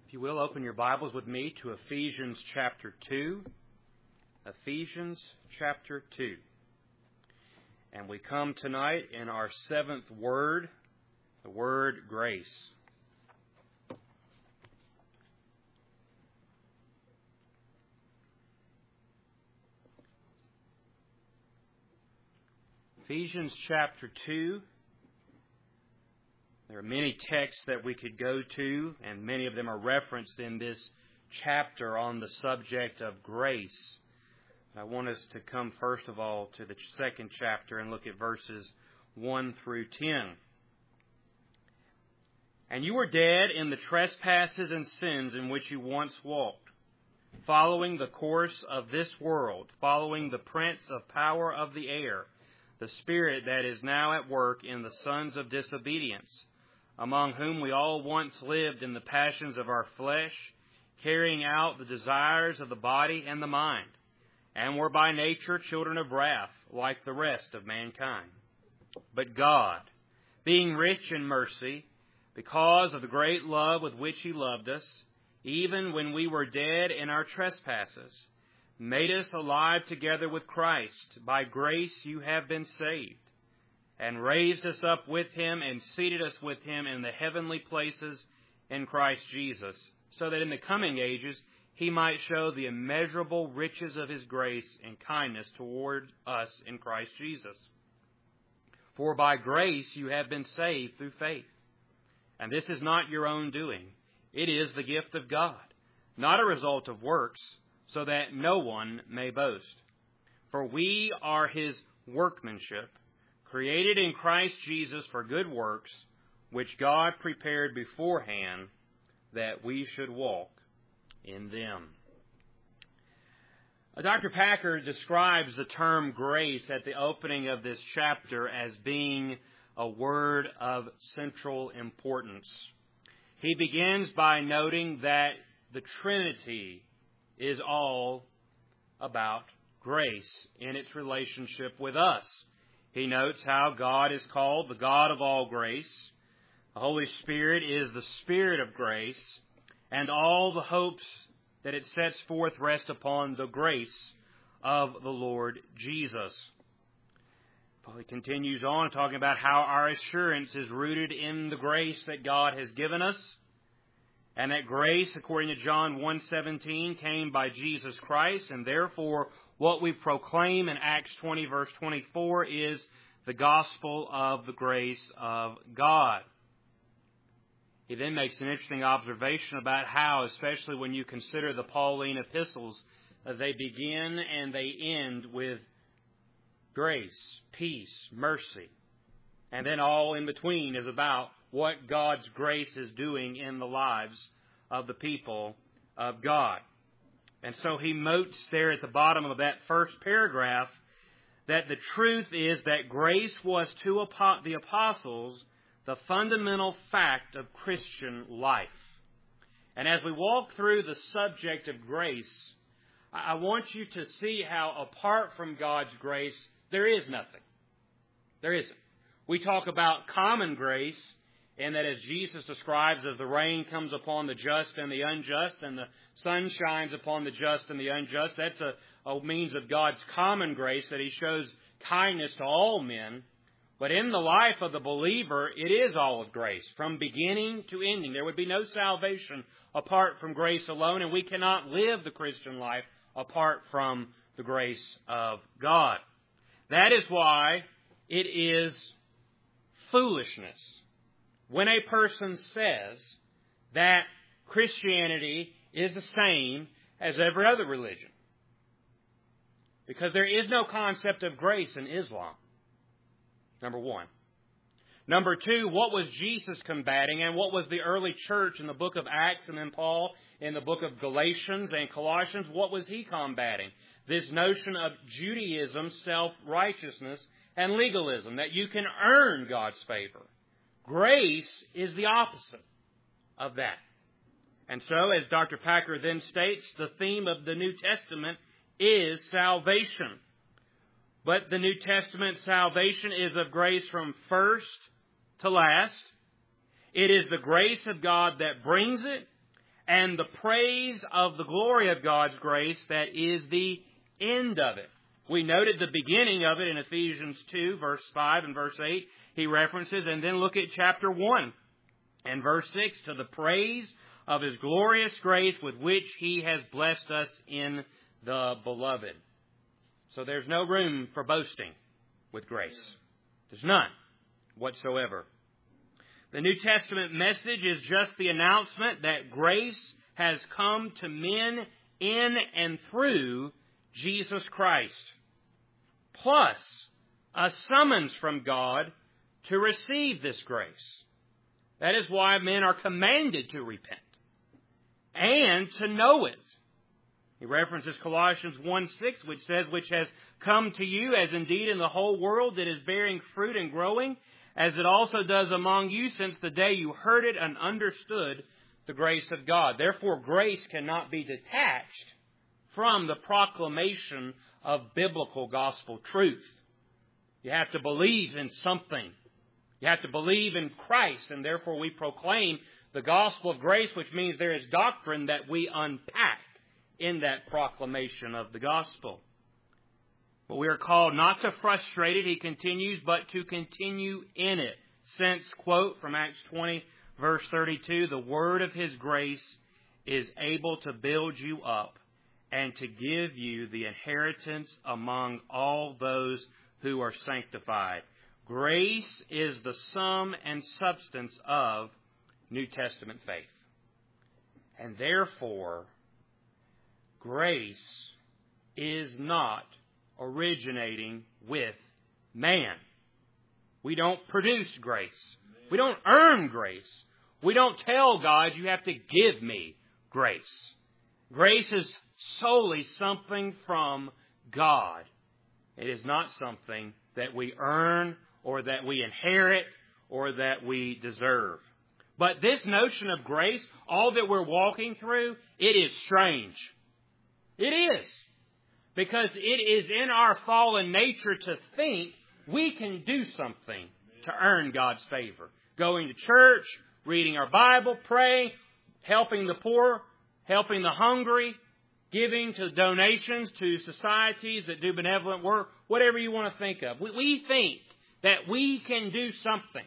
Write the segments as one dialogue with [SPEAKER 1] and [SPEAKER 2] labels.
[SPEAKER 1] If you will, open your Bibles with me to Ephesians chapter 2. Ephesians chapter 2. And we come tonight in our seventh word, the word grace. Ephesians chapter 2. There are many texts that we could go to, and many of them are referenced in this chapter on the subject of grace. I want us to come first of all to the second chapter and look at verses 1 through 10. And you were dead in the trespasses and sins in which you once walked, following the course of this world, following the prince of power of the air, the spirit that is now at work in the sons of disobedience, among whom we all once lived in the passions of our flesh, carrying out the desires of the body and the mind, and were by nature children of wrath, like the rest of mankind. But God, being rich in mercy, because of the great love with which He loved us, even when we were dead in our trespasses, made us alive together with Christ. By grace you have been saved, and raised us up with Him and seated us with Him in the heavenly places in Christ Jesus, so that in the coming ages He might show the immeasurable riches of His grace and kindness toward us in Christ Jesus. For by grace you have been saved through faith. And this is not your own doing. It is the gift of God, not a result of works, so that no one may boast. For we are His workmanship, created in Christ Jesus for good works, which God prepared beforehand that we should walk in them. Dr. Packer describes the term grace at the opening of this chapter as being a word of central importance. He begins by noting that the Trinity is all about grace in its relationship with us. He notes how God is called the God of all grace. The Holy Spirit is the Spirit of grace, and all the hopes that it sets forth rest upon the grace of the Lord Jesus. Paul continues on talking about how our assurance is rooted in the grace that God has given us, and that grace, according to John 1:17, came by Jesus Christ, and therefore what we proclaim in Acts 20, verse 24, is the gospel of the grace of God. He then makes an interesting observation about how, especially when you consider the Pauline epistles, they begin and they end with grace, peace, mercy. And then all in between is about what God's grace is doing in the lives of the people of God. And so he notes there at the bottom of that first paragraph that the truth is that grace was to the apostles the fundamental fact of Christian life. And as we walk through the subject of grace, I want you to see how apart from God's grace, there is nothing. There isn't. We talk about common grace, and that as Jesus describes, as the rain comes upon the just and the unjust, and the sun shines upon the just and the unjust, that's a means of God's common grace, that He shows kindness to all men. But in the life of the believer, it is all of grace, from beginning to ending. There would be no salvation apart from grace alone, and we cannot live the Christian life apart from the grace of God. That is why it is foolishness when a person says that Christianity is the same as every other religion. Because there is no concept of grace in Islam. Number one. Number two, what was Jesus combating, and what was the early church in the book of Acts and then Paul in the book of Galatians and Colossians, what was he combating? This notion of Judaism, self-righteousness, and legalism, that you can earn God's favor. Grace is the opposite of that. And so, as Dr. Packer then states, the theme of the New Testament is salvation. But the New Testament salvation is of grace from first to last. It is the grace of God that brings it, and the praise of the glory of God's grace that is the end of it. We noted the beginning of it in Ephesians 2, verse 5 and verse 8. He references, and then look at chapter 1 and verse 6, to the praise of His glorious grace with which He has blessed us in the Beloved. So there's no room for boasting with grace. There's none whatsoever. The New Testament message is just the announcement that grace has come to men in and through Jesus Christ, plus a summons from God to receive this grace. That is why men are commanded to repent and to know it. He references Colossians 1:6, which says, which has come to you, as indeed in the whole world it is bearing fruit and growing, as it also does among you since the day you heard it and understood the grace of God. Therefore, grace cannot be detached from the proclamation of biblical gospel truth. You have to believe in something. You have to believe in Christ, and therefore we proclaim the gospel of grace, which means there is doctrine that we unpack in that proclamation of the gospel. But we are called not to frustrate it, he continues, but to continue in it. Since, quote from Acts 20, verse 32, the word of His grace is able to build you up and to give you the inheritance among all those who are sanctified. Grace is the sum and substance of New Testament faith. And therefore, grace is not originating with man. We don't produce grace. We don't earn grace. We don't tell God, you have to give me grace. Grace is solely something from God. It is not something that we earn or that we inherit or that we deserve. But this notion of grace, all that we're walking through, it is strange. It is. Because it is in our fallen nature to think we can do something to earn God's favor. Going to church, reading our Bible, praying, helping the poor, helping the hungry, giving to donations to societies that do benevolent work, whatever you want to think of. We think that we can do something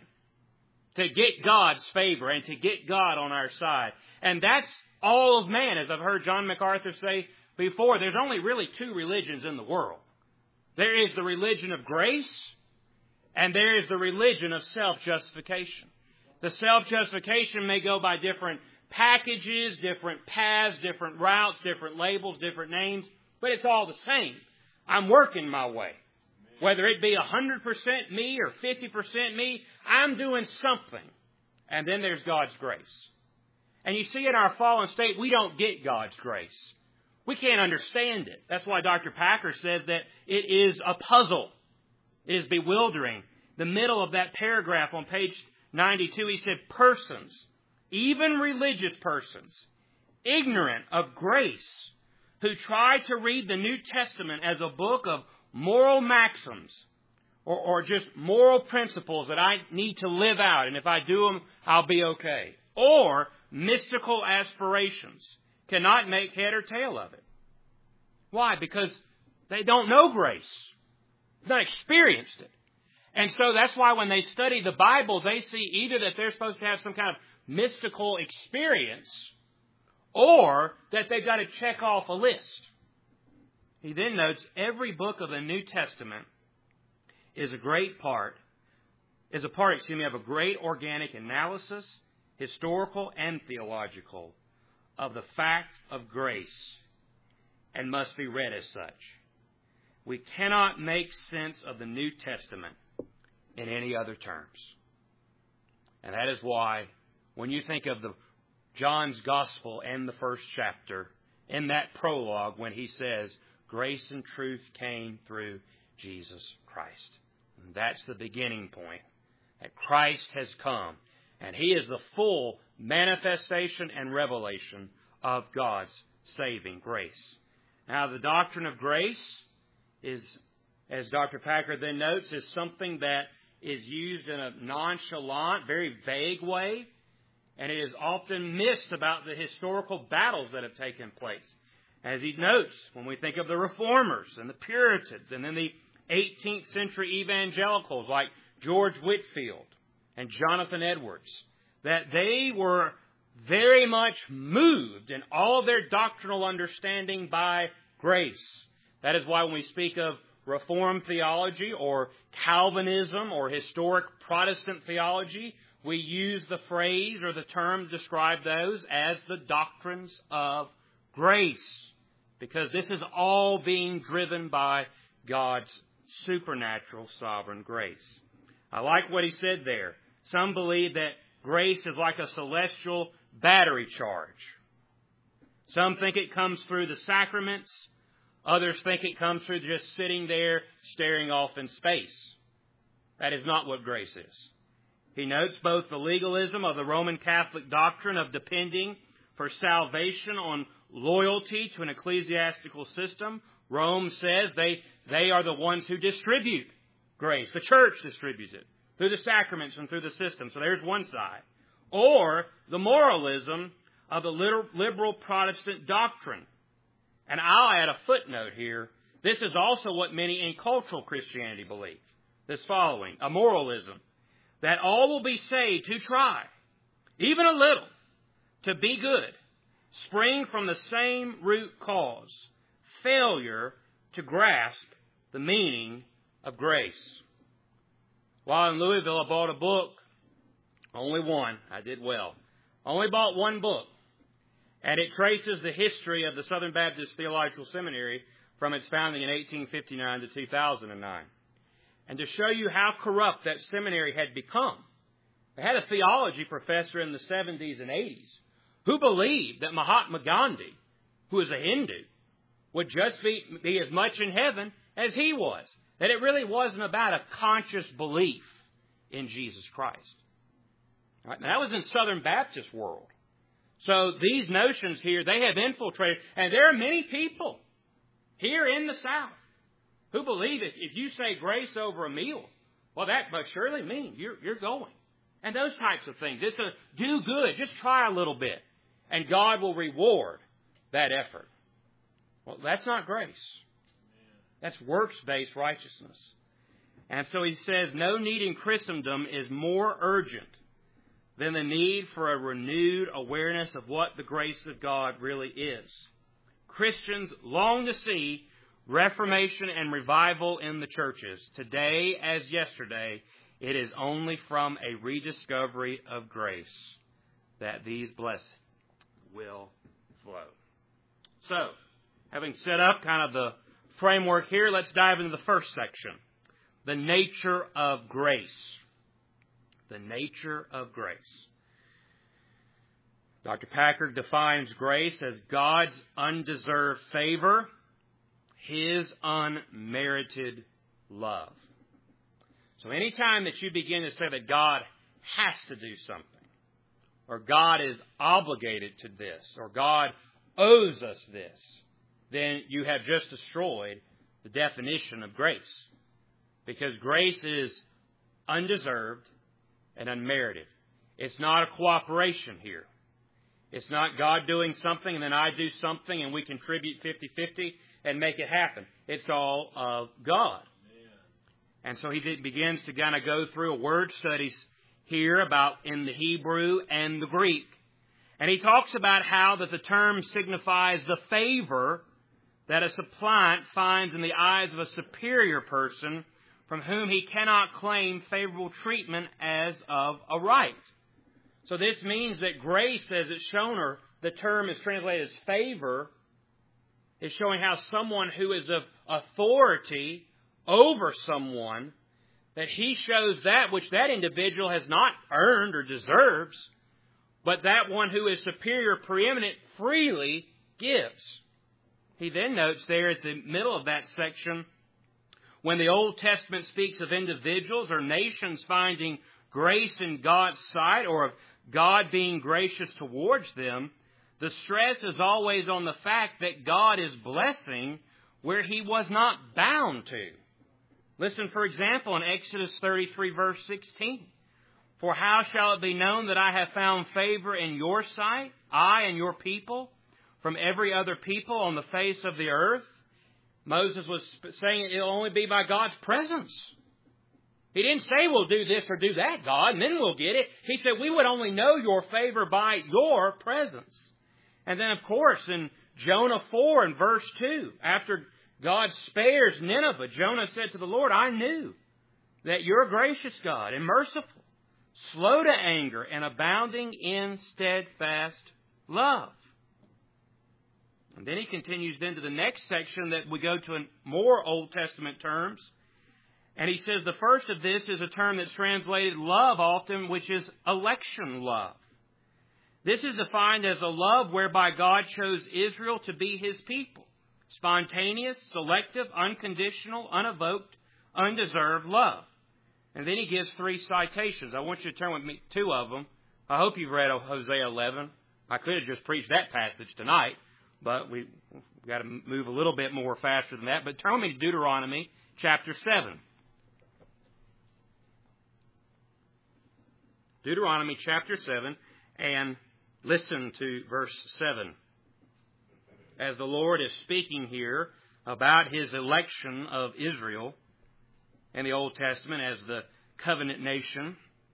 [SPEAKER 1] to get God's favor and to get God on our side. And that's all of man. As I've heard John MacArthur say before, there's only really two religions in the world. There is the religion of grace, and there is the religion of self-justification. The self-justification may go by different packages, different paths, different routes, different labels, different names, but it's all the same. I'm working my way. Whether it be 100% me or 50% me, I'm doing something. And then there's God's grace. And you see, in our fallen state, we don't get God's grace. We can't understand it. That's why Dr. Packer says that it is a puzzle. It is bewildering. The middle of that paragraph on page 92, he said, persons, even religious persons, ignorant of grace, who try to read the New Testament as a book of moral maxims or just moral principles that I need to live out, and if I do them, I'll be okay, or mystical aspirations, cannot make head or tail of it. Why? Because they don't know grace. They've not experienced it. And so that's why when they study the Bible, they see either that they're supposed to have some kind of mystical experience or that they've got to check off a list. He then notes every book of the New Testament is a part of a great organic analysis, historical and theological, of the fact of grace and must be read as such. We cannot make sense of the New Testament in any other terms. And that is why when you think of John's Gospel and the first chapter, in that prologue when he says, grace and truth came through Jesus Christ. And that's the beginning point, that Christ has come, and He is the full manifestation and revelation of God's saving grace. Now, the doctrine of grace is, as Dr. Packer then notes, is something that is used in a nonchalant, very vague way. and it is often missed about the historical battles that have taken place. As he notes, when we think of the Reformers and the Puritans, and then the 18th century evangelicals like George Whitefield and Jonathan Edwards, that they were very much moved in all of their doctrinal understanding by grace. That is why when we speak of Reformed theology or Calvinism or historic Protestant theology, we use the phrase or the term to describe those as the doctrines of grace, because this is all being driven by God's supernatural sovereign grace. I like what he said there. Some believe that grace is like a celestial battery charge. Some think it comes through the sacraments. Others think it comes through just sitting there staring off in space. That is not what grace is. He notes both the legalism of the Roman Catholic doctrine of depending for salvation on loyalty to an ecclesiastical system. Rome says they are the ones who distribute grace. The church distributes it through the sacraments and through the system. So there's one side. Or the moralism of the liberal Protestant doctrine. And I'll add a footnote here. This is also what many in cultural Christianity believe. This following, a moralism, that all will be saved who try, even a little, to be good, spring from the same root cause, failure to grasp the meaning of grace. While in Louisville, I bought a book, only one, I did well. Only bought one book, and it traces the history of the Southern Baptist Theological Seminary from its founding in 1859 to 2009. And to show you how corrupt that seminary had become, they had a theology professor in the 70s and 80s who believed that Mahatma Gandhi, who was a Hindu, would just be as much in heaven as he was. That it really wasn't about a conscious belief in Jesus Christ. All right, now that was in Southern Baptist world. So these notions here, they have infiltrated. And there are many people here in the South who believe if you say grace over a meal, well, that must surely mean you're going. And those types of things. It's a do good. Just try a little bit. And God will reward that effort. Well, that's not grace. That's works-based righteousness. And so he says, no need in Christendom is more urgent than the need for a renewed awareness of what the grace of God really is. Christians long to see reformation and revival in the churches. Today, as yesterday, it is only from a rediscovery of grace that these blessings will flow. So, having set up kind of the framework here, let's dive into the first section. The nature of grace. The nature of grace. Dr. Packard defines grace as God's undeserved favor, His unmerited love. So anytime that you begin to say that God has to do something, or God is obligated to this, or God owes us this, then you have just destroyed the definition of grace. Because grace is undeserved and unmerited. It's not a cooperation here. It's not God doing something and then I do something and we contribute 50-50 and make it happen. It's all of God. And so he begins to kind of go through a word studies here about in the Hebrew and the Greek. And he talks about how that the term signifies the favor that a suppliant finds in the eyes of a superior person from whom he cannot claim favorable treatment as of a right. So this means that grace, as it's shown, or the term is translated as favor, is showing how someone who is of authority over someone, that he shows that which that individual has not earned or deserves, but that one who is superior, preeminent, freely gives. He then notes there at the middle of that section, when the Old Testament speaks of individuals or nations finding grace in God's sight, or of God being gracious towards them, the stress is always on the fact that God is blessing where He was not bound to. Listen, for example, in Exodus 33, verse 16. For how shall it be known that I have found favor in your sight, I and your people, from every other people on the face of the earth? Moses was saying it'll only be by God's presence. He didn't say we'll do this or do that, God, and then we'll get it. He said we would only know your favor by your presence. And then, of course, in Jonah 4 and verse 2, after God spares Nineveh, Jonah said to the Lord, I knew that you're a gracious God and merciful, slow to anger, and abounding in steadfast love. And then he continues into the next section that we go to in more Old Testament terms. And he says the first of this is a term that's translated love often, which is election love. This is defined as the love whereby God chose Israel to be His people. Spontaneous, selective, unconditional, unevoked, undeserved love. And then he gives 3 citations. I want you to turn with me 2 of them. I hope you've read Hosea 11. I could have just preached that passage tonight, but we've got to move a little bit more faster than that. But turn with me to Deuteronomy chapter 7. Deuteronomy chapter 7, and listen to verse 7. As the Lord is speaking here about His election of Israel in the Old Testament as the covenant nation.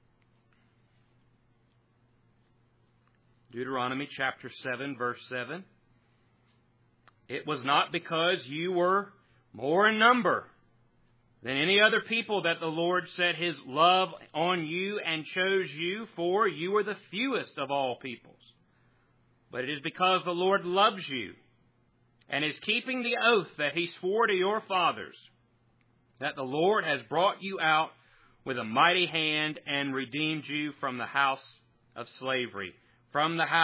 [SPEAKER 1] Deuteronomy chapter 7, verse 7. It was not because you were more in number than any other people that the Lord set His love on you and chose you, for you were the fewest of all peoples. But it is because the Lord loves you and is keeping the oath that He swore to your fathers, that the Lord has brought you out with a mighty hand and redeemed you from the house of slavery, from the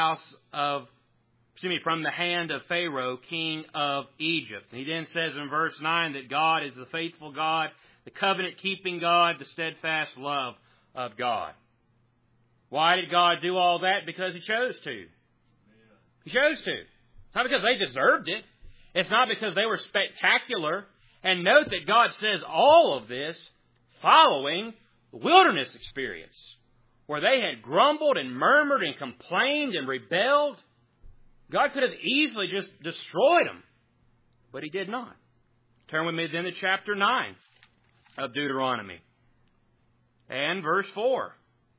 [SPEAKER 1] hand of Pharaoh, king of Egypt. And he then says in verse 9 that God is the faithful God, the covenant-keeping God, the steadfast love of God. Why did God do all that? Because He chose to. He chose to. It's not because they deserved it. It's not because they were spectacular. And note that God says all of this following the wilderness experience, where they had grumbled and murmured and complained and rebelled. God could have easily just destroyed them, but He did not. Turn with me then to chapter 9 of Deuteronomy and verse 4.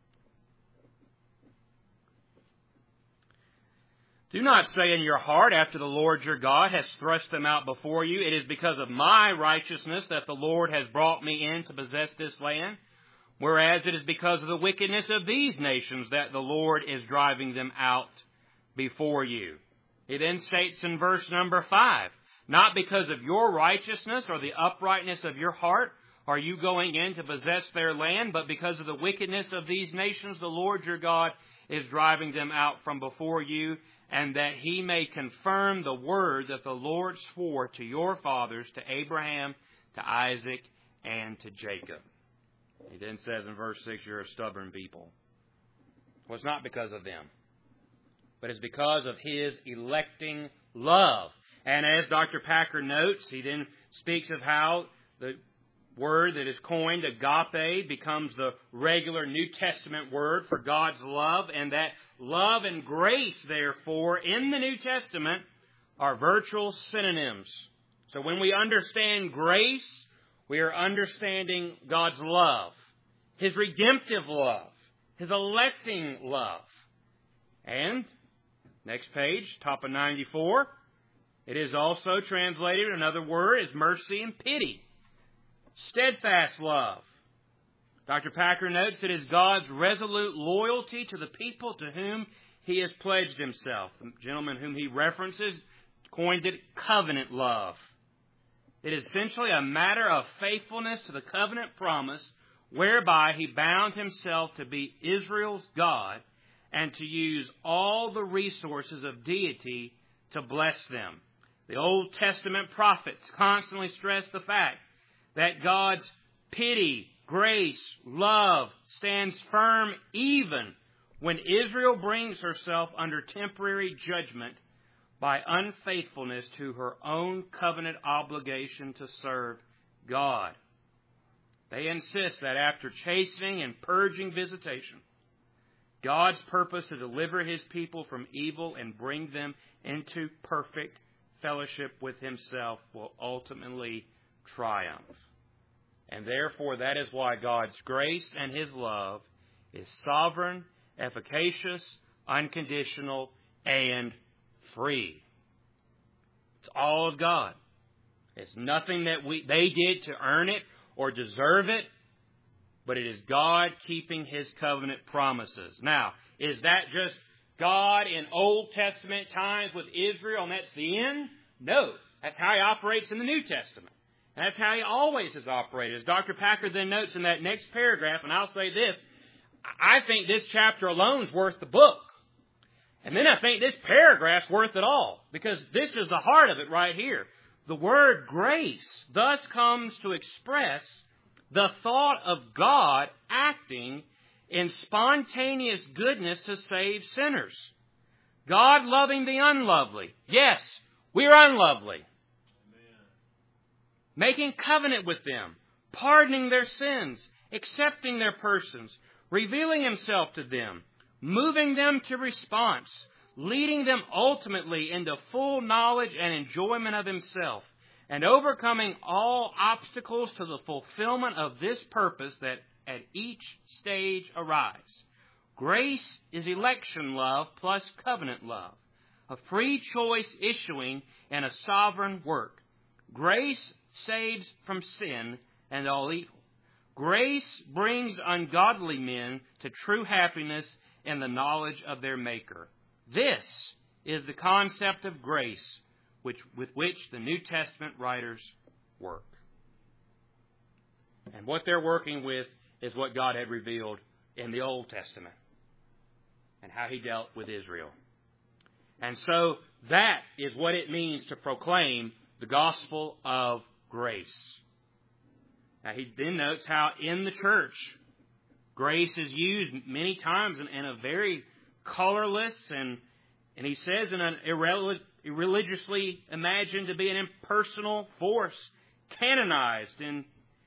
[SPEAKER 1] Do not say in your heart, after the Lord your God has thrust them out before you, it is because of my righteousness that the Lord has brought me in to possess this land, whereas it is because of the wickedness of these nations that the Lord is driving them out before you. He then states in verse number 5, not because of your righteousness or the uprightness of your heart are you going in to possess their land, but because of the wickedness of these nations the Lord your God is driving them out from before you, and that He may confirm the word that the Lord swore to your fathers, to Abraham, to Isaac, and to Jacob. He then says in verse 6, you're a stubborn people. Well, it's not because of them, but it's because of His electing love. And as Dr. Packer notes, he then speaks of how the word that is coined agape becomes the regular New Testament word for God's love, and that love and grace, therefore, in the New Testament are virtual synonyms. So when we understand grace, we are understanding God's love, His redemptive love, His electing love. And, next page, top of 94, it is also translated, another word is mercy and pity. Steadfast love. Dr. Packer notes it is God's resolute loyalty to the people to whom He has pledged Himself. The gentleman whom he references coined it covenant love. It is essentially a matter of faithfulness to the covenant promise whereby He bound Himself to be Israel's God and to use all the resources of deity to bless them. The Old Testament prophets constantly stress the fact that God's pity, grace, love stands firm even when Israel brings herself under temporary judgment by unfaithfulness to her own covenant obligation to serve God. They insist that after chastening and purging visitation, God's purpose to deliver His people from evil and bring them into perfect fellowship with Himself will ultimately triumph. And therefore, that is why God's grace and His love is sovereign, efficacious, unconditional, and free. It's all of God. It's nothing that they did to earn it or deserve it, but it is God keeping His covenant promises. Now, is that just God in Old Testament times with Israel and that's the end? No. That's how He operates in the New Testament. And that's how He always has operated. As Dr. Packer then notes in that next paragraph, and I'll say this, I think this chapter alone is worth the book. And then I think this paragraph's worth it all, because this is the heart of it right here. The word grace thus comes to express the thought of God acting in spontaneous goodness to save sinners. God loving the unlovely. Yes, we're unlovely. Amen. Making covenant with them, pardoning their sins, accepting their persons, revealing Himself to them, moving them to response, leading them ultimately into full knowledge and enjoyment of Himself, and overcoming all obstacles to the fulfillment of this purpose that at each stage arise. Grace is election love plus covenant love, a free choice issuing in a sovereign work. Grace saves from sin and all evil. Grace brings ungodly men to true happiness in the knowledge of their Maker. This is the concept of grace with which the New Testament writers work. And what they're working with is what God had revealed in the Old Testament and how He dealt with Israel. And so that is what it means to proclaim the gospel of grace. Now he then notes how in the church, grace is used many times in a very colorless and he says in an irreligiously imagined to be an impersonal force, canonized in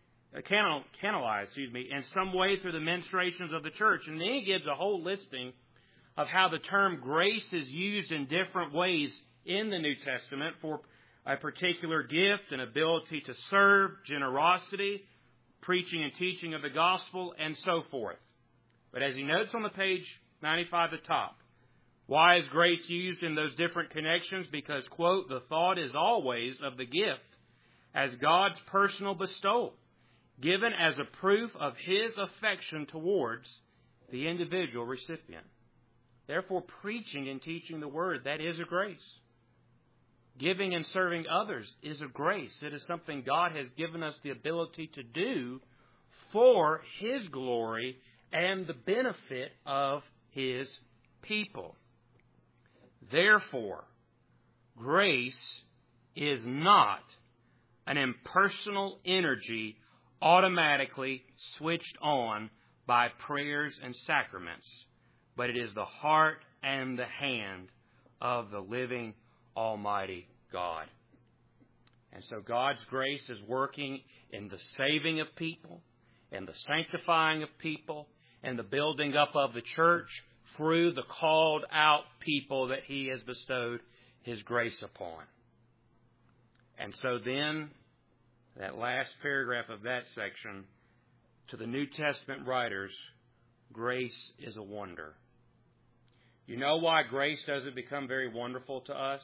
[SPEAKER 1] some way through the ministrations of the church. And then he gives a whole listing of how the term grace is used in different ways in the New Testament for a particular gift, an ability to serve, generosity, preaching and teaching of the gospel, and so forth. But as he notes on the page 95 at the top, why is grace used in those different connections? Because, quote, the thought is always of the gift as God's personal bestowal, given as a proof of His affection towards the individual recipient. Therefore, preaching and teaching the Word, that is a grace. Giving and serving others is a grace. It is something God has given us the ability to do for His glory and the benefit of His people. Therefore, grace is not an impersonal energy automatically switched on by prayers and sacraments, but it is the heart and the hand of the living Almighty God. And so God's grace is working in the saving of people, in the sanctifying of people, and the building up of the church through the called out people that He has bestowed His grace upon. And so then, that last paragraph of that section, to the New Testament writers, grace is a wonder. You know why grace doesn't become very wonderful to us?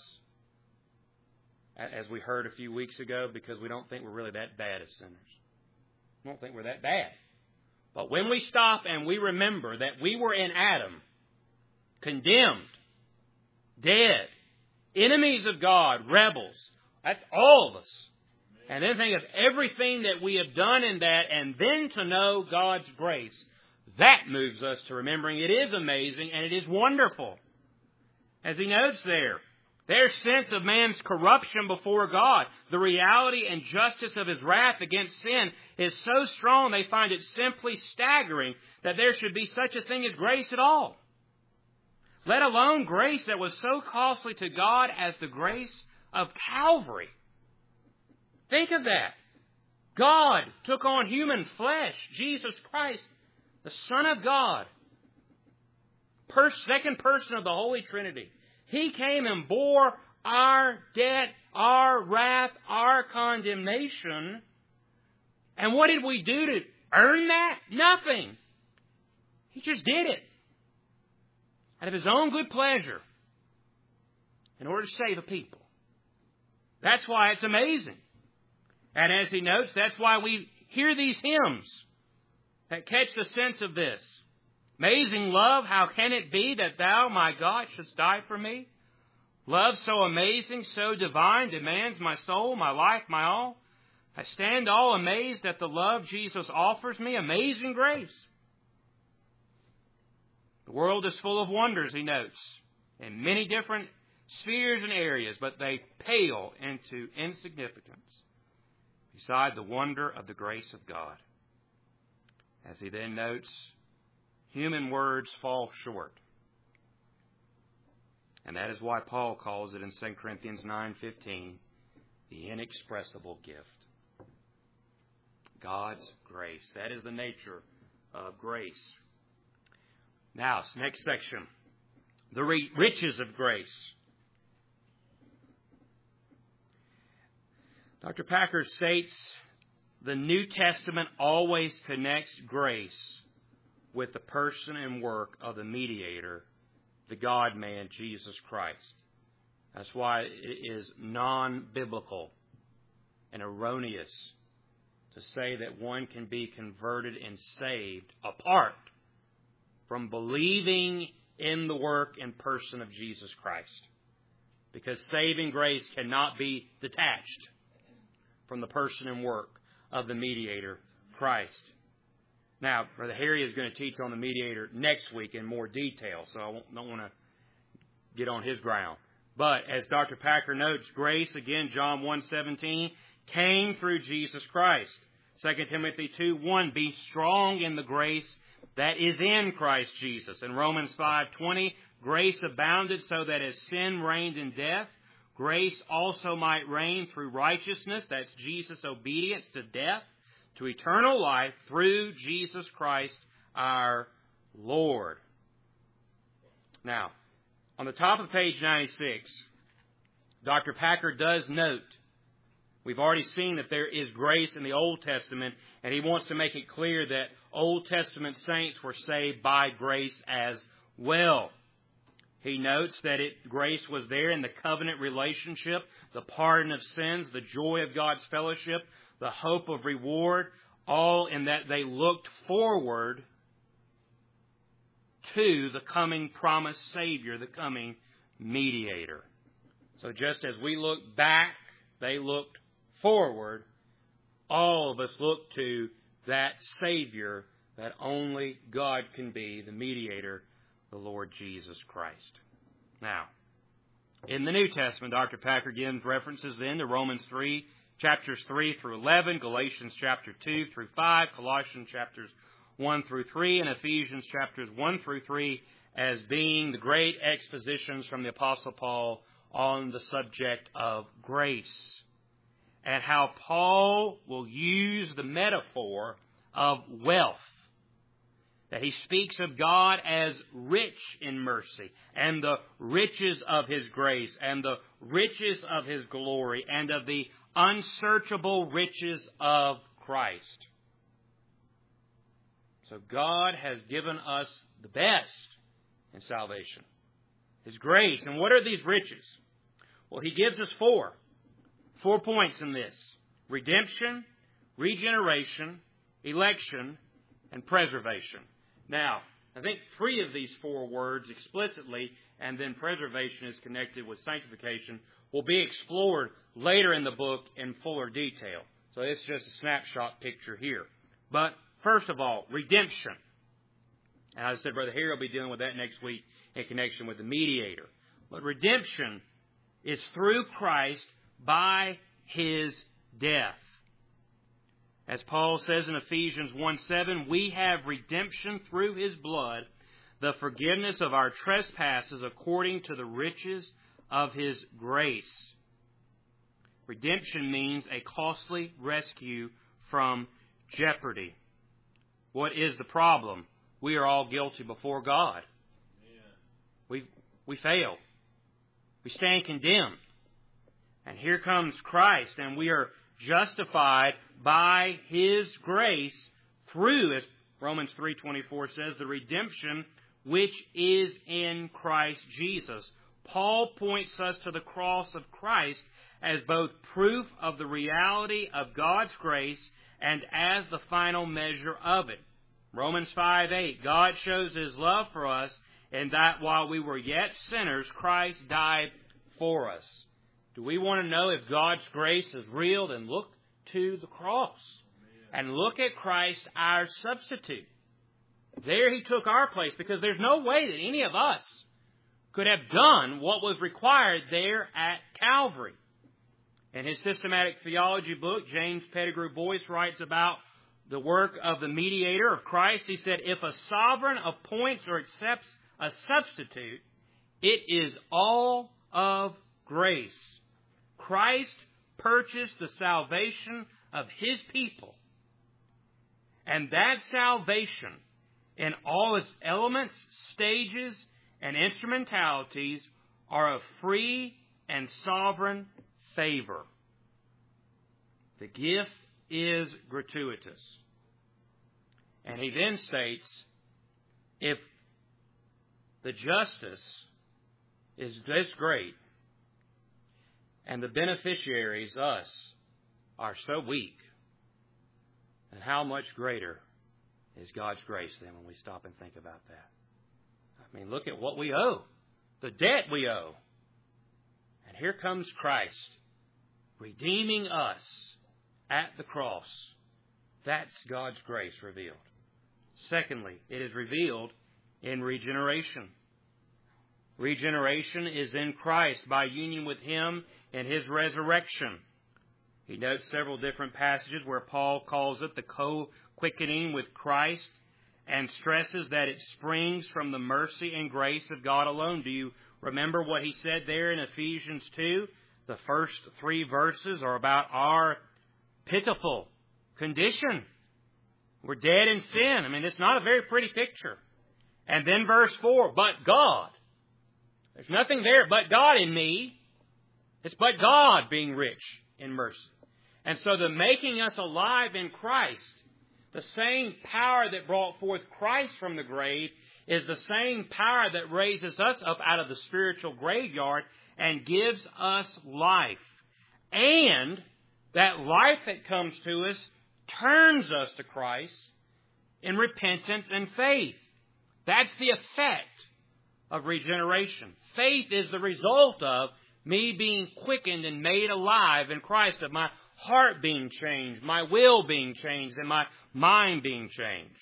[SPEAKER 1] As we heard a few weeks ago, because we don't think we're really that bad as sinners. We don't think we're that bad. But when we stop and we remember that we were in Adam, condemned, dead, enemies of God, rebels, that's all of us. And then think of everything that we have done in that, and then to know God's grace. That moves us to remembering it is amazing and it is wonderful. As he notes there, their sense of man's corruption before God, the reality and justice of His wrath against sin is so strong they find it simply staggering that there should be such a thing as grace at all. Let alone grace that was so costly to God as the grace of Calvary. Think of that. God took on human flesh. Jesus Christ, the Son of God, second person of the Holy Trinity. He came and bore our debt, our wrath, our condemnation. And what did we do to earn that? Nothing. He just did it out of His own good pleasure in order to save a people. That's why it's amazing. And as he notes, that's why we hear these hymns that catch the sense of this. Amazing love, how can it be that Thou, my God, shouldst die for me? Love so amazing, so divine, demands my soul, my life, my all. I stand all amazed at the love Jesus offers me. Amazing grace. The world is full of wonders, he notes, in many different spheres and areas, but they pale into insignificance beside the wonder of the grace of God. As he then notes, human words fall short. And that is why Paul calls it in 2 Corinthians 9:15, the inexpressible gift. God's grace. That is the nature of grace. Now, next section. The riches of grace. Dr. Packer states the New Testament always connects grace with the person and work of the mediator, the God-man, Jesus Christ. That's why it is non-biblical and erroneous to say that one can be converted and saved apart from believing in the work and person of Jesus Christ. Because saving grace cannot be detached from the person and work of the mediator, Christ. Now, Brother Harry is going to teach on the mediator next week in more detail, so I don't want to get on his ground. But as Dr. Packer notes, grace, again, John 1:17, came through Jesus Christ. 2 Timothy 2:1, be strong in the grace that is in Christ Jesus. In Romans 5:20, grace abounded so that as sin reigned in death, grace also might reign through righteousness, that's Jesus' obedience to death, to eternal life through Jesus Christ our Lord. Now, on the top of page 96, Dr. Packer does note, we've already seen that there is grace in the Old Testament, and he wants to make it clear that Old Testament saints were saved by grace as well. He notes that grace was there in the covenant relationship, the pardon of sins, the joy of God's fellowship, the hope of reward, all in that they looked forward to the coming promised Savior, the coming mediator. So just as we look back, they looked forward. All of us look to that Savior that only God can be, the mediator, the Lord Jesus Christ. Now, in the New Testament, Dr. Packer gives references then to Romans 3, chapters 3 through 11, Galatians chapter 2 through 5, Colossians chapters 1 through 3, and Ephesians chapters 1 through 3 as being the great expositions from the Apostle Paul on the subject of grace. And how Paul will use the metaphor of wealth. That he speaks of God as rich in mercy, and the riches of His grace, and the riches of His glory, and of the unsearchable riches of Christ. So God has given us the best in salvation, His grace. And what are these riches? Well, He gives us 4 points in this: redemption, regeneration, election, and preservation. Now, I think 3 of these 4 words explicitly, and then preservation is connected with sanctification, will be explored later in the book in fuller detail. So it's just a snapshot picture here. But first of all, redemption. And as I said, Brother Harry will be dealing with that next week in connection with the mediator. But redemption is through Christ by His death. As Paul says in Ephesians 1:7, we have redemption through His blood, the forgiveness of our trespasses according to the riches of His grace. Redemption means a costly rescue from jeopardy. What is the problem? We are all guilty before God. We fail. We stand condemned. And here comes Christ, and we are justified by His grace through, as Romans 3:24 says, the redemption which is in Christ Jesus. Paul points us to the cross of Christ as both proof of the reality of God's grace and as the final measure of it. Romans 5:8, God shows His love for us in that while we were yet sinners, Christ died for us. Do we want to know if God's grace is real? Then look to the cross and look at Christ, our substitute. There He took our place, because there's no way that any of us could have done what was required there at Calvary. In his systematic theology book, James Pettigrew Boyce writes about the work of the mediator of Christ. He said, if a sovereign appoints or accepts a substitute, it is all of grace. Christ purchased the salvation of His people. And that salvation, in all its elements, stages, and instrumentalities, are of free and sovereign favor. The gift is gratuitous. And he then states, if the justice is this great, and the beneficiaries, us, are so weak, then how much greater is God's grace then when we stop and think about that? I mean, look at what we owe, the debt we owe. And here comes Christ, redeeming us at the cross. That's God's grace revealed. Secondly, it is revealed in regeneration. Regeneration is in Christ by union with Him in His resurrection. He notes several different passages where Paul calls it the co-quickening with Christ and stresses that it springs from the mercy and grace of God alone. Do you remember what he said there in Ephesians 2? The first 3 verses are about our pitiful condition. We're dead in sin. I mean, it's not a very pretty picture. And then verse 4, but God. There's nothing there but God in me. It's but God being rich in mercy. And so the making us alive in Christ, the same power that brought forth Christ from the grave, is the same power that raises us up out of the spiritual graveyard and gives us life. And that life that comes to us turns us to Christ in repentance and faith. That's the effect of regeneration. Faith is the result of me being quickened and made alive in Christ, of my heart being changed, my will being changed, and my mind being changed.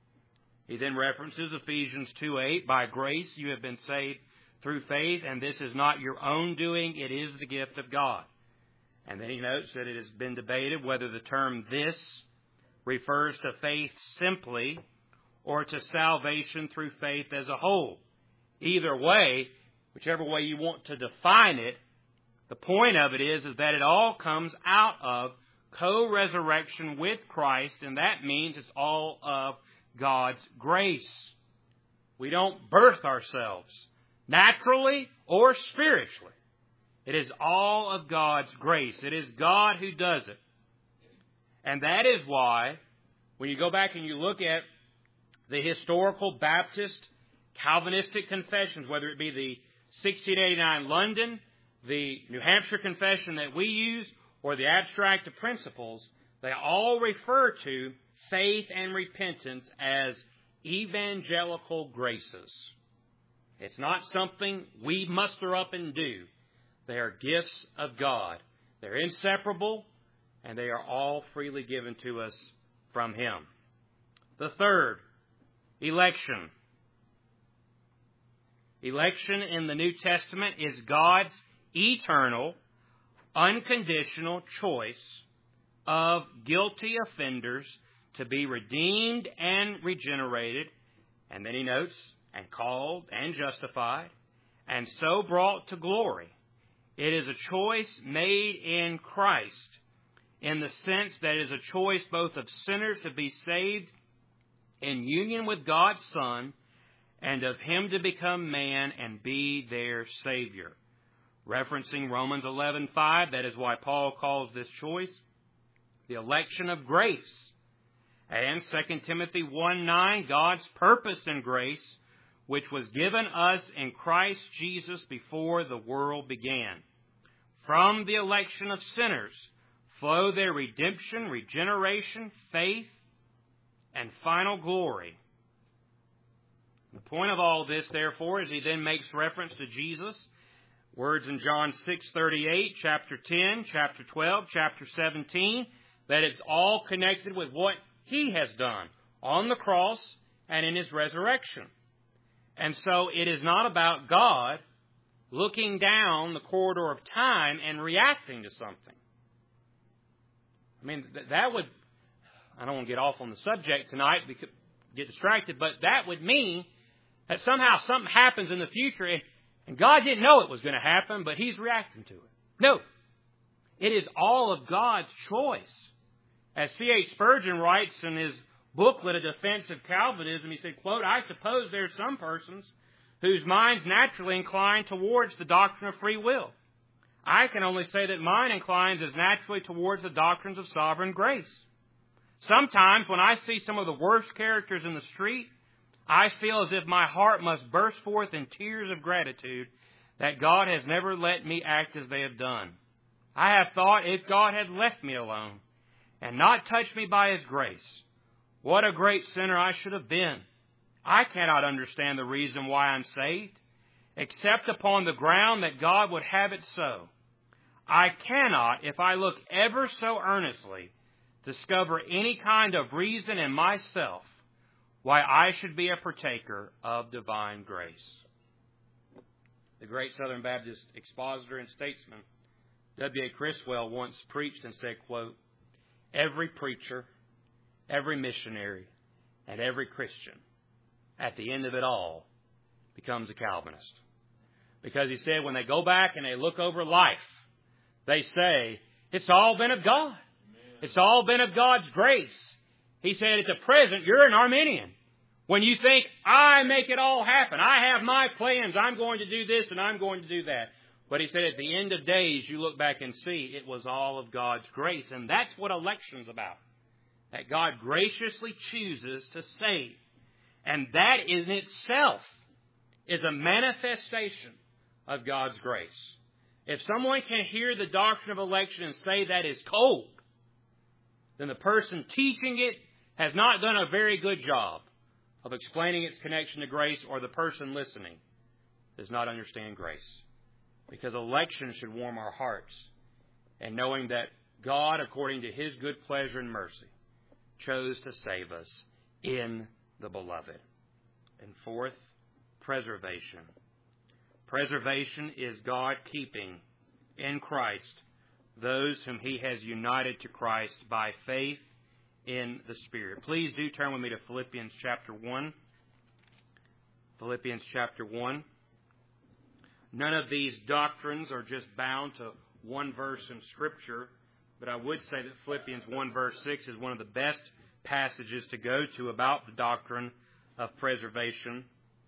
[SPEAKER 1] He then references Ephesians 2:8, by grace you have been saved through faith, and this is not your own doing, it is the gift of God. And then he notes that it has been debated whether the term this refers to faith simply or to salvation through faith as a whole. Either way, whichever way you want to define it, the point of it is that it all comes out of co-resurrection with Christ, and that means it's all of God's grace. We don't birth ourselves, naturally or spiritually. It is all of God's grace. It is God who does it. And that is why, when you go back and you look at the historical Baptist Calvinistic confessions, whether it be the 1689 London, the New Hampshire Confession that we use, or the Abstract of Principles, they all refer to faith and repentance as evangelical graces. It's not something we muster up and do. They are gifts of God. They're inseparable, and they are all freely given to us from Him. The third, election. Election in the New Testament is God's eternal, unconditional choice of guilty offenders to be redeemed and regenerated, and then he notes, and called and justified, and so brought to glory. It is a choice made in Christ. in the sense that it is a choice both of sinners to be saved in union with God's Son and of Him to become man and be their Savior. Referencing Romans 11:5, that is why Paul calls this choice the election of grace. And 2 Timothy 1:9, God's purpose in grace, which was given us in Christ Jesus before the world began. From the election of sinners flow their redemption, regeneration, faith, and final glory. The point of all this, therefore, is he then makes reference to Jesus. Words in John 6:38, chapter 10, chapter 12, chapter 17, that it's all connected with what He has done on the cross and in His resurrection. And so it is not about God looking down the corridor of time and reacting to something. I mean, that would, I don't want to get off on the subject tonight, because get distracted, but that would mean that somehow something happens in the future and God didn't know it was going to happen, but He's reacting to it. No. It is all of God's choice. As C.H. Spurgeon writes in his booklet, A Defense of Calvinism, he said, quote, "I suppose there are some persons whose minds naturally incline towards the doctrine of free will. I can only say that mine inclines as naturally towards the doctrines of sovereign grace. Sometimes when I see some of the worst characters in the street, I feel as if my heart must burst forth in tears of gratitude that God has never let me act as they have done. I have thought if God had left me alone and not touched me by His grace, what a great sinner I should have been. I cannot understand the reason why I'm saved, except upon the ground that God would have it so. I cannot, if I look ever so earnestly, discover any kind of reason in myself why I should be a partaker of divine grace." The great Southern Baptist expositor and statesman W.A. Criswell once preached and said, quote, "Every preacher, every missionary, and every Christian, at the end of it all, becomes a Calvinist." Because he said when they go back and they look over life, they say, it's all been of God. It's all been of God's grace. He said, at the present, you're an Arminian. When you think, I make it all happen. I have my plans. I'm going to do this and I'm going to do that. But he said, at the end of days, you look back and see it was all of God's grace. And that's what election's about. That God graciously chooses to save. And that in itself is a manifestation of God's grace. If someone can hear the doctrine of election and say that is cold, then the person teaching it has not done a very good job of explaining its connection to grace, or the person listening does not understand grace. Because election should warm our hearts, and knowing that God, according to His good pleasure and mercy, chose to save us in the Beloved. And fourth, preservation. Preservation is God keeping in Christ those whom He has united to Christ by faith in the Spirit. Please do turn with me to Philippians chapter 1. Philippians chapter 1. None of these doctrines are just bound to one verse in Scripture, but I would say that Philippians 1 verse 6 is one of the best passages to go to about the doctrine of preservation.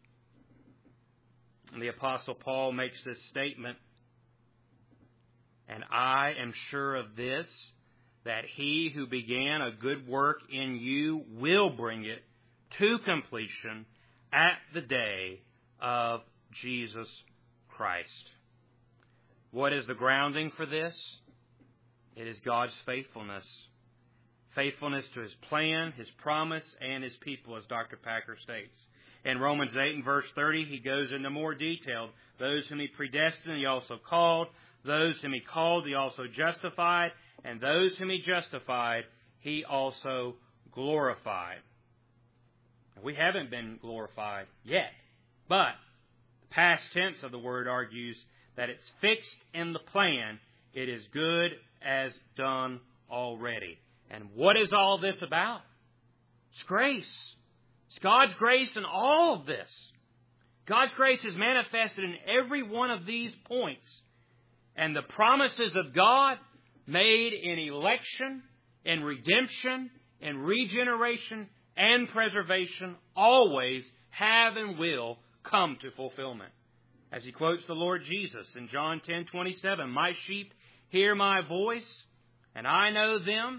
[SPEAKER 1] And the Apostle Paul makes this statement, "And I am sure of this, that He who began a good work in you will bring it to completion at the day of Jesus Christ." What is the grounding for this? It is God's faithfulness. Faithfulness to His plan, His promise, and His people, as Dr. Packer states. In Romans 8 and verse 30, he goes into more detail. Those whom He predestined, He also called. Those whom He called, He also justified. And those whom He justified, He also glorified. We haven't been glorified yet. But the past tense of the word argues that it's fixed in the plan. It is good as done already. And what is all this about? It's grace. It's God's grace in all of this. God's grace is manifested in every one of these points. And the promises of God, made in election, in redemption, in regeneration, and preservation, always have and will come to fulfillment. As he quotes the Lord Jesus in John 10:27, "My sheep hear my voice, and I know them,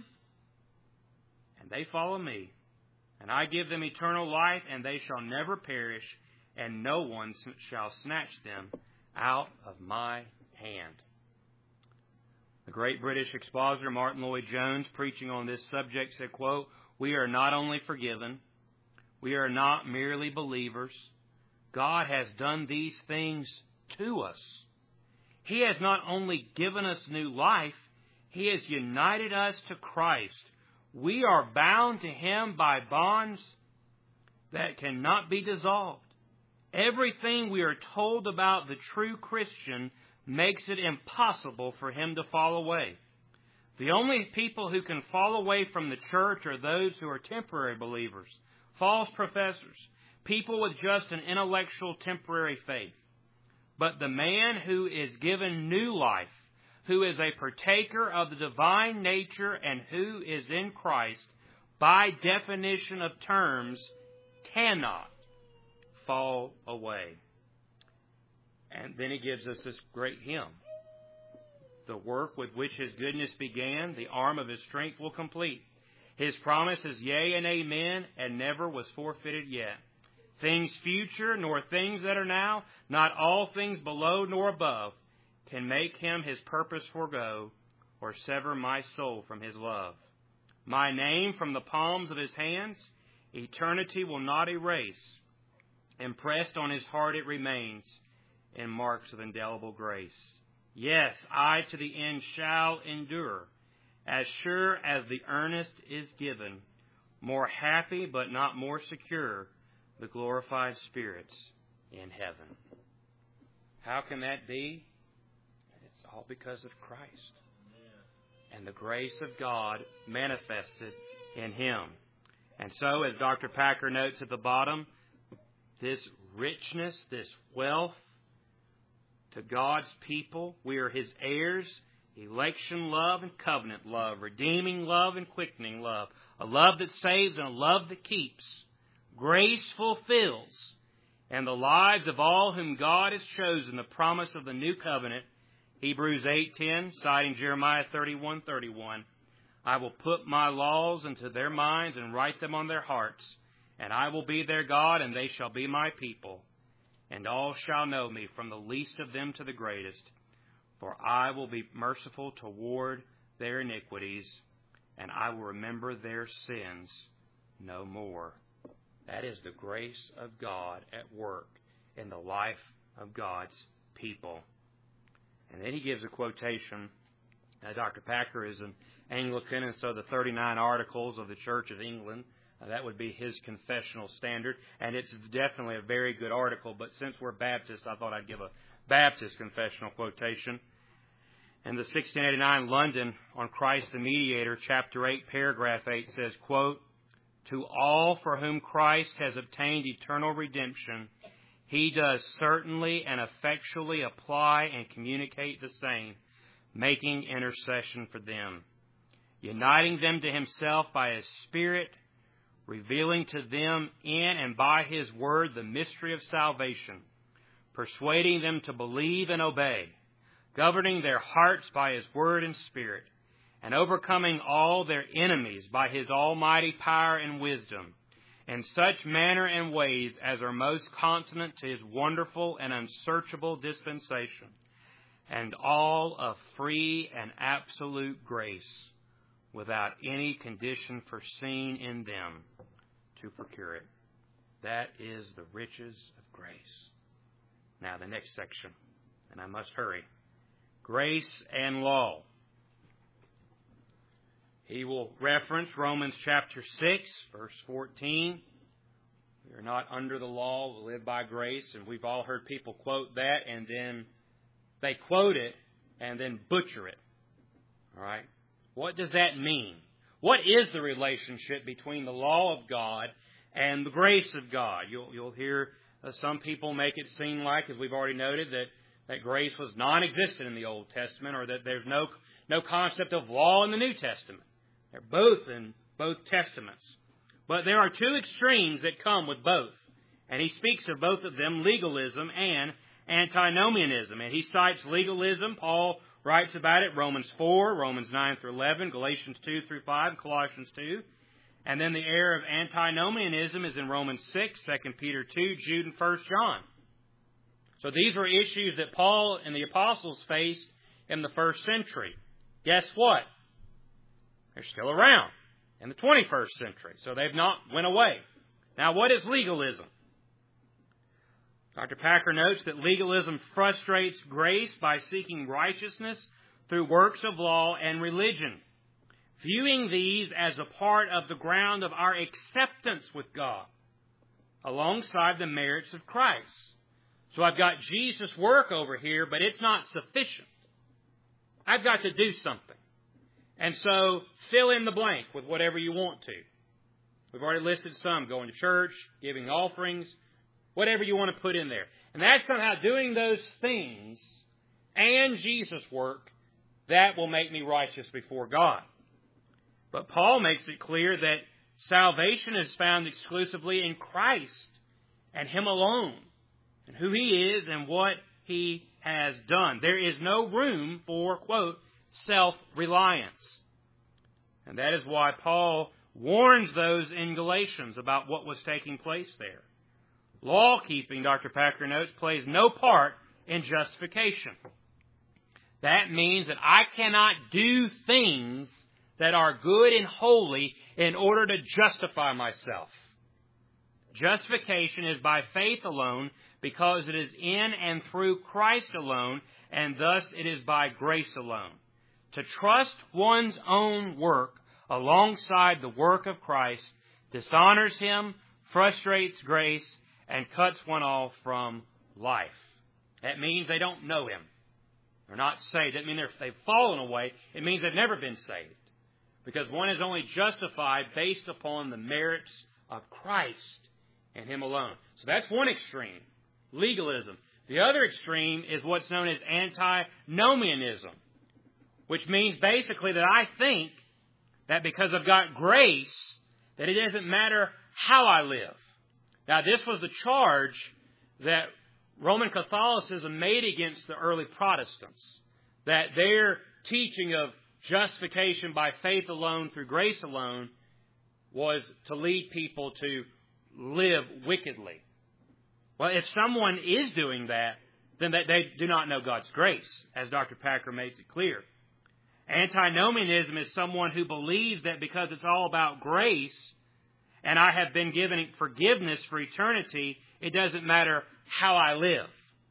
[SPEAKER 1] and they follow me. And I give them eternal life, and they shall never perish, and no one shall snatch them out of my hand." The great British expositor Martin Lloyd-Jones, preaching on this subject, said, quote, "We are not only forgiven, we are not merely believers. God has done these things to us. He has not only given us new life, He has united us to Christ. We are bound to Him by bonds that cannot be dissolved. Everything we are told about the true Christian makes it impossible for him to fall away. The only people who can fall away from the church are those who are temporary believers, false professors, people with just an intellectual temporary faith. But the man who is given new life, who is a partaker of the divine nature and who is in Christ, by definition of terms, cannot fall away." And then he gives us this great hymn. "The work with which His goodness began, the arm of His strength will complete. His promise is yea and amen, and never was forfeited yet. Things future, nor things that are now, not all things below nor above, can make Him His purpose forego, or sever my soul from His love. My name from the palms of His hands, eternity will not erase. Impressed on His heart it remains, in marks of indelible grace. Yes, I to the end shall endure, as sure as the earnest is given, more happy but not more secure, the glorified spirits in heaven." How can that be? It's all because of Christ and the grace of God manifested in Him. And so, as Dr. Packer notes at the bottom, this richness, this wealth to God's people, we are His heirs, election love and covenant love, redeeming love and quickening love, a love that saves and a love that keeps. Grace fulfills, and the lives of all whom God has chosen the promise of the new covenant. Hebrews 8:10, citing Jeremiah 31:31, "I will put my laws into their minds and write them on their hearts, and I will be their God, and they shall be my people. And all shall know me, from the least of them to the greatest. For I will be merciful toward their iniquities, and I will remember their sins no more." That is the grace of God at work in the life of God's people. And then he gives a quotation. Dr. Packer is an Anglican, and so the 39 Articles of the Church of England, that would be his confessional standard. And it's definitely a very good article, but since we're Baptists, I thought I'd give a Baptist confessional quotation. In the 1689 London on Christ the Mediator, chapter 8, paragraph 8 says, quote, "To all for whom Christ has obtained eternal redemption, He does certainly and effectually apply and communicate the same, making intercession for them, uniting them to Himself by His Spirit, revealing to them in and by His Word the mystery of salvation, persuading them to believe and obey, governing their hearts by His Word and Spirit, and overcoming all their enemies by His almighty power and wisdom, in such manner and ways as are most consonant to His wonderful and unsearchable dispensation, and all of free and absolute grace, without any condition foreseen in them to procure it." That is the riches of grace. Now the next section, and I must hurry. Grace and law. He will reference Romans chapter 6, verse 14. We are not under the law, we live by grace. And we've all heard people quote that, and then they quote it and then butcher it. All right? What does that mean? What is the relationship between the law of God and the grace of God? You'll hear some people make it seem like, as we've already noted, that that grace was non-existent in the Old Testament, or that there's no concept of law in the New Testament. They're both in both Testaments. But there are two extremes that come with both. And he speaks of both of them, legalism and antinomianism. And he cites legalism. Paul writes about it, Romans 4, Romans 9 through 11, Galatians 2 through 5, Colossians 2. And then the error of antinomianism is in Romans 6, 2 Peter 2, Jude, and 1 John. So these were issues that Paul and the apostles faced in the first century. Guess what? They're still around in the 21st century. So they've not went away. Now, what is legalism? Dr. Packer notes that legalism frustrates grace by seeking righteousness through works of law and religion, viewing these as a part of the ground of our acceptance with God, alongside the merits of Christ. So I've got Jesus' work over here, but it's not sufficient. I've got to do something. And so fill in the blank with whatever you want to. We've already listed some: going to church, giving offerings, whatever you want to put in there. And that's somehow doing those things and Jesus' work that will make me righteous before God. But Paul makes it clear that salvation is found exclusively in Christ and Him alone, and who He is and what He has done. There is no room for, quote, self-reliance. And that is why Paul warns those in Galatians about what was taking place there. Law-keeping, Dr. Packer notes, plays no part in justification. That means that I cannot do things that are good and holy in order to justify myself. Justification is by faith alone, because it is in and through Christ alone, and thus it is by grace alone. To trust one's own work alongside the work of Christ dishonors Him, frustrates grace, and cuts one off from life. That means they don't know Him. They're not saved. That means they've fallen away. It means they've never been saved. Because one is only justified based upon the merits of Christ and Him alone. So that's one extreme, legalism. The other extreme is what's known as antinomianism, which means basically that I think that because I've got grace, that it doesn't matter how I live. Now, this was the charge that Roman Catholicism made against the early Protestants, that their teaching of justification by faith alone, through grace alone, was to lead people to live wickedly. Well, if someone is doing that, then they do not know God's grace, as Dr. Packer makes it clear. Antinomianism is someone who believes that because it's all about grace, and I have been given forgiveness for eternity, it doesn't matter how I live.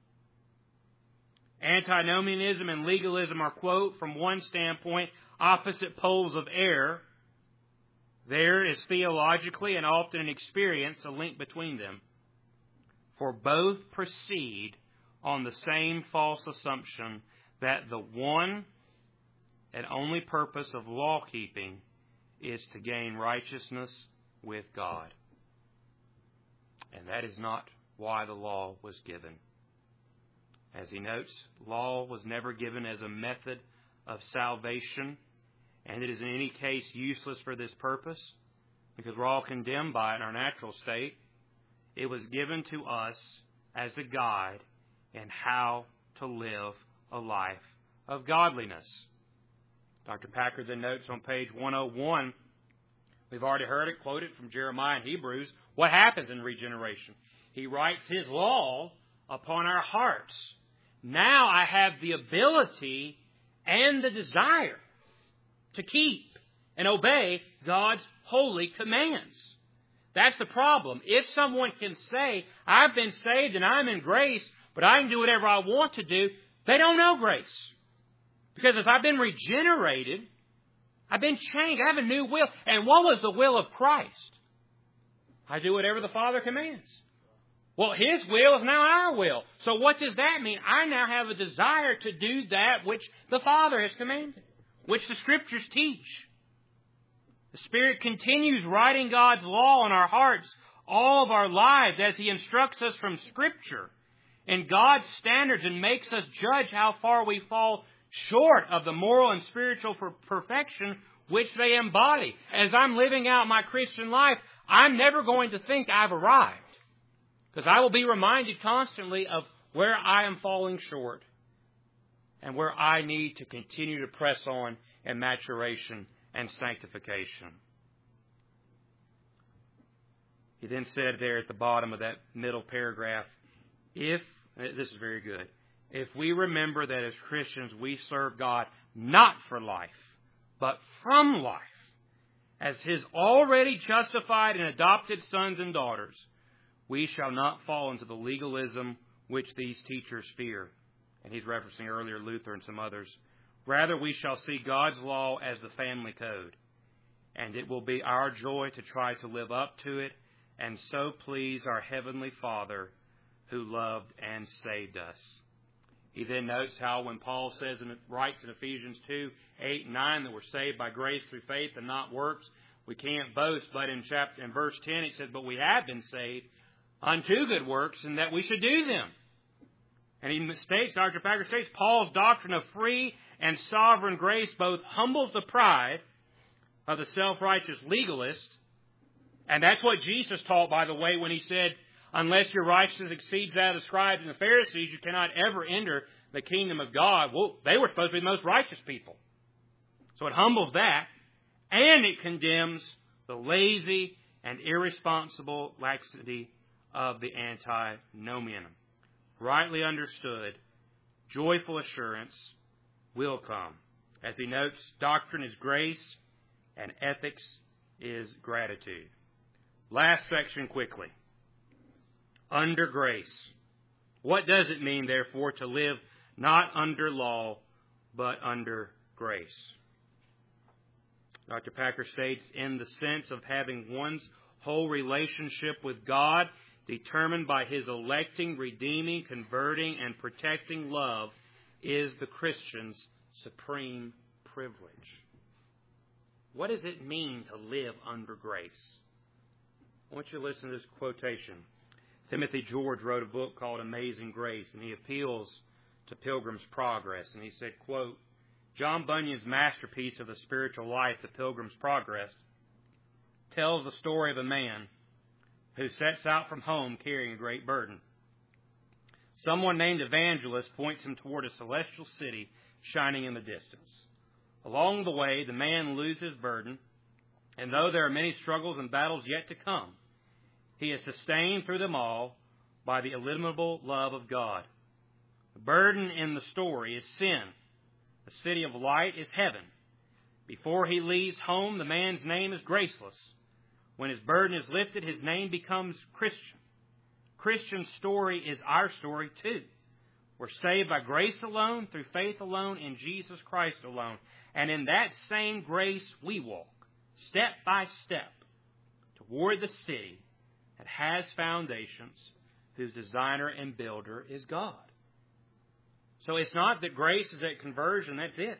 [SPEAKER 1] Antinomianism and legalism are, quote, from one standpoint, opposite poles of error. There is theologically and often in experience a link between them. For both proceed on the same false assumption that the one and only purpose of law-keeping is to gain righteousness with God. And that is not why the law was given. As he notes, law was never given as a method of salvation, and it is in any case useless for this purpose, because we're all condemned by it in our natural state. It was given to us as a guide in how to live a life of godliness. Dr. Packer then notes on page 101, we've already heard it quoted from Jeremiah and Hebrews, what happens in regeneration. He writes His law upon our hearts. Now I have the ability and the desire to keep and obey God's holy commands. That's the problem. If someone can say, I've been saved and I'm in grace, but I can do whatever I want to do, they don't know grace. Because if I've been regenerated, I've been changed, I have a new will. And what was the will of Christ? I do whatever the Father commands. Well, His will is now our will. So what does that mean? I now have a desire to do that which the Father has commanded, which the Scriptures teach. The Spirit continues writing God's law on our hearts all of our lives as He instructs us from Scripture. in God's standards and makes us judge how far we fall short of the moral and spiritual perfection which they embody. As I'm living out my Christian life, I'm never going to think I've arrived, because I will be reminded constantly of where I am falling short and where I need to continue to press on in maturation and sanctification. He then said there at the bottom of that middle paragraph, this is very good, if we remember that as Christians we serve God not for life, but from life, as His already justified and adopted sons and daughters, we shall not fall into the legalism which these teachers fear. And he's referencing earlier Luther and some others. Rather, we shall see God's law as the family code, and it will be our joy to try to live up to it and so please our Heavenly Father who loved and saved us. He then notes how when Paul says and writes in Ephesians 2, 8 and 9 that we're saved by grace through faith and not works, we can't boast. But in verse 10 it says, but we have been saved unto good works, and that we should do them. And he states, Dr. Packer states, Paul's doctrine of free and sovereign grace both humbles the pride of the self-righteous legalist, and that's what Jesus taught, by the way, when he said, unless your righteousness exceeds that of the scribes and the Pharisees, you cannot ever enter the kingdom of God. Well, they were supposed to be the most righteous people. So it humbles that, and it condemns the lazy and irresponsible laxity of the antinomian. Rightly understood, joyful assurance will come. As he notes, doctrine is grace and ethics is gratitude. Last section quickly. Under grace. What does it mean, therefore, to live not under law, but under grace? Dr. Packer states, in the sense of having one's whole relationship with God determined by His electing, redeeming, converting, and protecting love is the Christian's supreme privilege. What does it mean to live under grace? I want you to listen to this quotation. Timothy George wrote a book called Amazing Grace, and he appeals to Pilgrim's Progress. And he said, quote, John Bunyan's masterpiece of the spiritual life, The Pilgrim's Progress, tells the story of a man who sets out from home carrying a great burden. Someone named Evangelist points him toward a celestial city shining in the distance. Along the way, the man loses his burden, and though there are many struggles and battles yet to come, he is sustained through them all by the illimitable love of God. The burden in the story is sin. The city of light is heaven. Before he leaves home, the man's name is Graceless. When his burden is lifted, his name becomes Christian. Christian's story is our story too. We're saved by grace alone, through faith alone, in Jesus Christ alone. And in that same grace we walk, step by step, toward the city that has foundations, whose designer and builder is God. So it's not that grace is at conversion, that's it.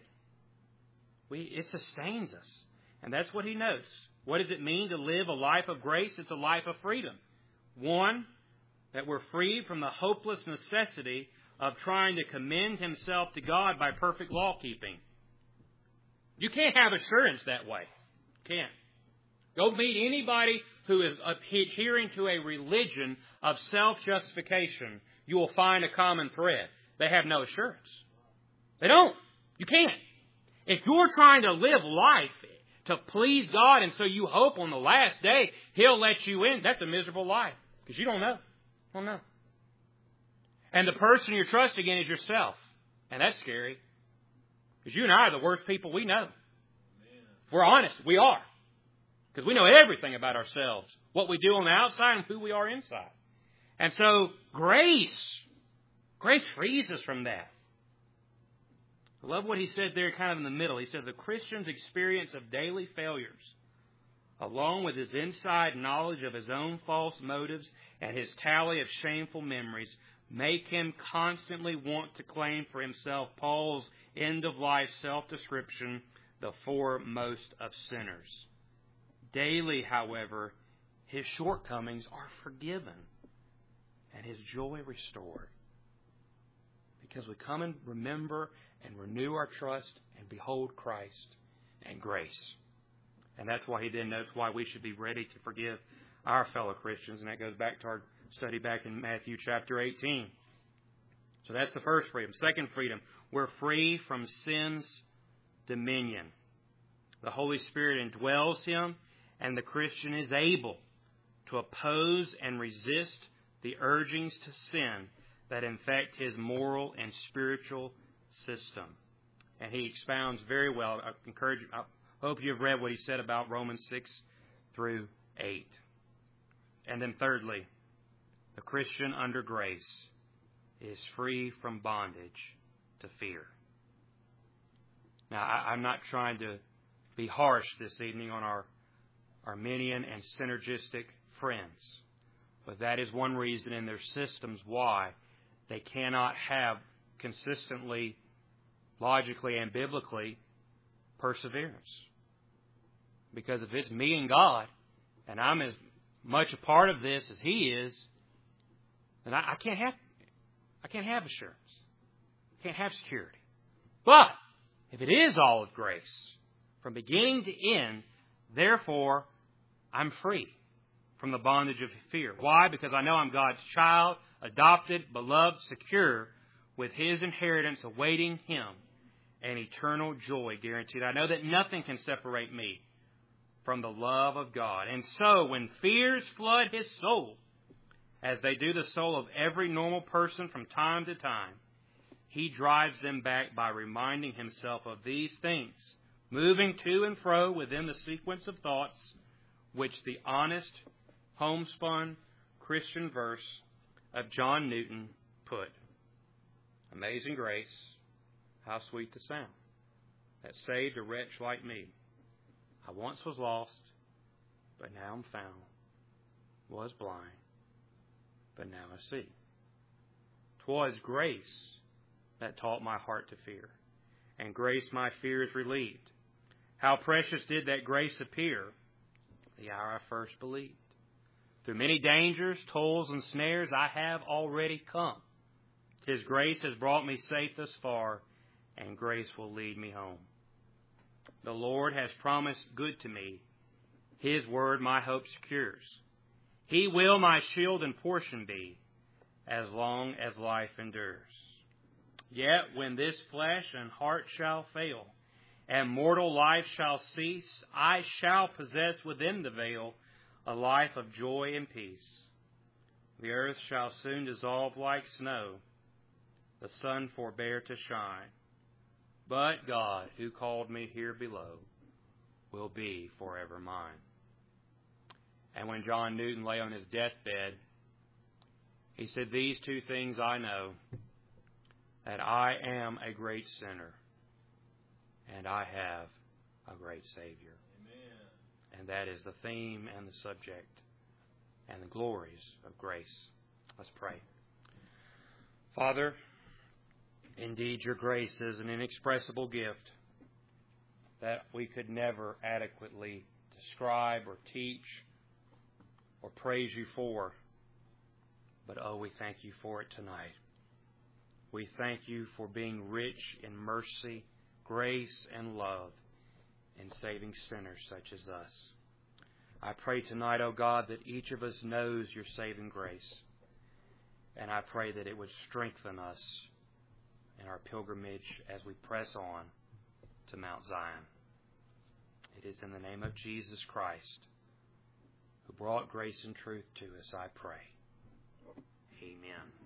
[SPEAKER 1] It sustains us. And that's what he notes. What does it mean to live a life of grace? It's a life of freedom. One, that we're free from the hopeless necessity of trying to commend himself to God by perfect law keeping. You can't have assurance that way. You can't. Go meet anybody who is adhering to a religion of self-justification. You will find a common thread. They have no assurance. They don't. You can't. If you're trying to live life to please God, and so you hope on the last day He'll let you in, that's a miserable life. Because you don't know. You don't know. And the person you're trusting in is yourself. And that's scary. Because you and I are the worst people we know. If we're honest, we are. Because we know everything about ourselves. What we do on the outside and who we are inside. And so grace frees us from that. I love what he said there kind of in the middle. He said the Christian's experience of daily failures, along with his inside knowledge of his own false motives and his tally of shameful memories, make him constantly want to claim for himself Paul's end-of-life self-description, the foremost of sinners. Daily, however, his shortcomings are forgiven and his joy restored. Because we come and remember and renew our trust and behold Christ and grace. And that's why he then notes why we should be ready to forgive our fellow Christians. And that goes back to our study back in Matthew chapter 18. So that's the first freedom. Second freedom, we're free from sin's dominion. The Holy Spirit indwells him, and the Christian is able to oppose and resist the urgings to sin that infect his moral and spiritual system. And he expounds very well. I hope you've read what he said about Romans 6 through 8. And then thirdly, the Christian under grace is free from bondage to fear. Now, I'm not trying to be harsh this evening on our Arminian and synergistic friends, but that is one reason in their systems why they cannot have consistently, logically, and biblically perseverance. Because if it's me and God, and I'm as much a part of this as He is, then I can't have assurance. I can't have security. But if it is all of grace, from beginning to end, therefore, I'm free from the bondage of fear. Why? Because I know I'm God's child, adopted, beloved, secure, with His inheritance awaiting Him, and eternal joy guaranteed. I know that nothing can separate me from the love of God. And so, when fears flood his soul, as they do the soul of every normal person from time to time, he drives them back by reminding himself of these things, moving to and fro within the sequence of thoughts which the honest, homespun Christian verse of John Newton put. Amazing grace, how sweet the sound that saved a wretch like me. I once was lost, but now I'm found. Was blind, but now I see. 'Twas grace that taught my heart to fear, and grace my fears relieved. How precious did that grace appear the hour I first believed. Through many dangers, toils, and snares I have already come. 'Tis grace has brought me safe thus far, and grace will lead me home. The Lord has promised good to me. His word my hope secures. He will my shield and portion be, as long as life endures. Yet when this flesh and heart shall fail, and mortal life shall cease, I shall possess within the veil a life of joy and peace. The earth shall soon dissolve like snow, the sun forbear to shine. But God, who called me here below, will be forever mine. And when John Newton lay on his deathbed, he said, these two things I know, that I am a great sinner, and I have a great Savior. Amen. And that is the theme and the subject and the glories of grace. Let's pray. Father, indeed, your grace is an inexpressible gift that we could never adequately describe or teach or praise you for. But oh, we thank you for it tonight. We thank you for being rich in mercy, grace, and love in saving sinners such as us. I pray tonight, oh God, that each of us knows your saving grace. And I pray that it would strengthen us in our pilgrimage as we press on to Mount Zion. It is in the name of Jesus Christ, who brought grace and truth to us, I pray. Amen.